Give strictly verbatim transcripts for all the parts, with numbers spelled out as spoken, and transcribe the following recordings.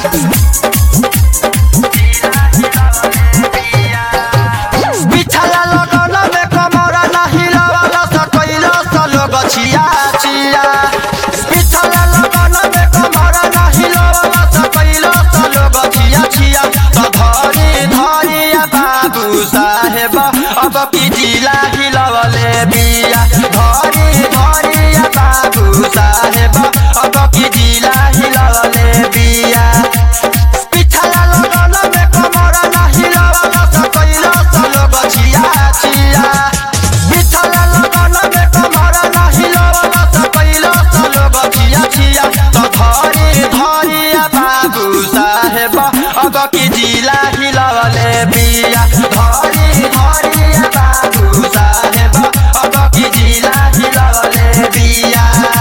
बिछला लगन में कमर नाही लवला सकैलो सलो गछिया छिया बिछला लगन में कमर नाही लवला सकैलो सलो गछिया छिया तो धरी धरिया बाबू साहेब अब की जिला हिलवले बिया धरी धरिया बाबू साहेब अब की जिला हिलवले बिया बिछला लगन में कमर नाही लवला सकैलो सलो गछिया छिया बिछला लगन में कमर नाही लवला सकैलो सलो गछिया छिया तो धरी धरिया बाबू साहेब अब की जिला हिलवले बिया धरी धरिया बाबू साहेब अब की जिला हिलवले बिया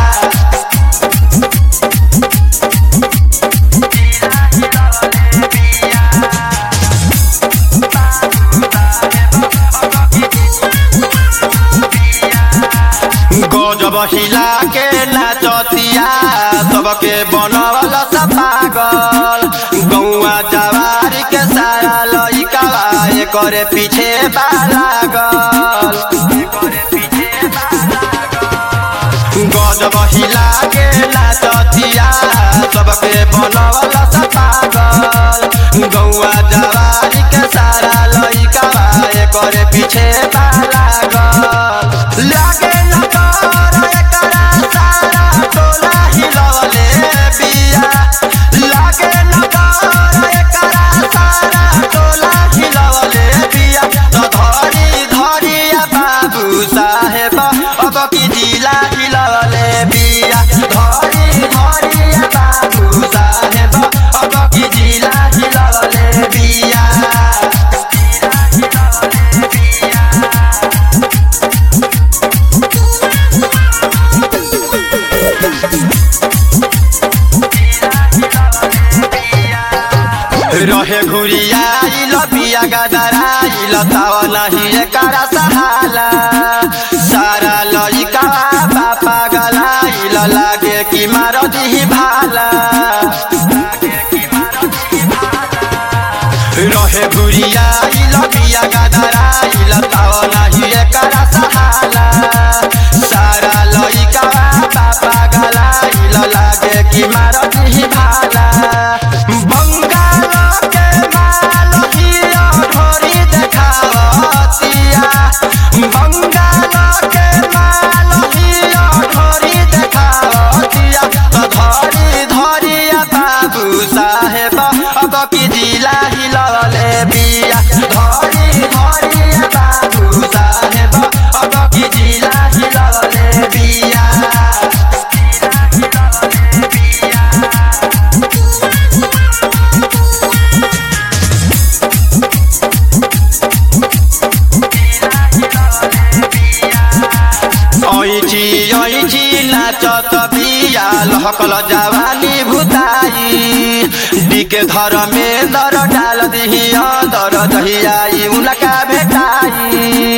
गजब हिला के नाचतिया सबके बनवल सब पागल गौआ जवारी के सारा लइका करे पीछे लागल गजब हिला के नाचतिया सबके बनवल सब पागल गौआ जवारी के सारा लइका करे पीछे लागल लागे साहेब अब की जिला हिलवले बिया धरी धरिया बाबू साहेब अब की जिला हिलवले बिया रहे घुरियाइल बिया गदराइल तव नहीं एकरा सहाला सारा लइका बापा गलाइल लागे कि मार दिही भाला रहे घुरियाइल बिया गदराइल तव नहीं एकरा सहाला सारा लइका बापा गलाइल लागे कि मार दिही भाला साहेब अब की जिला हिलवले बिया धरी धरिया बाबू साहेब अब की जिला हिलवले बिया ऐची ऐची नाचत बिया लहकल जवानी भुताई दिके धर में दर डाल दिही दर दहियाई उनका भेटाई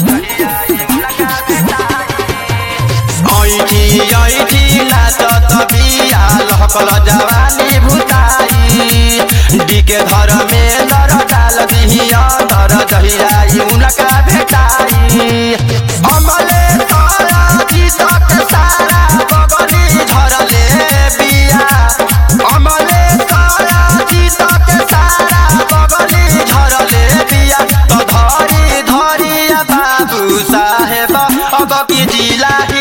ऐची ऐची नाचत बिया लहकल जवानी भुताई दिके धर में दर डाल दिही दर दहियाई उनका भेटाई अमले सारा बगली धरले बिया अमले सारा जीतक सारा बगली धरले बिया तो धरी धरिया बाबू साहेब अब की जिला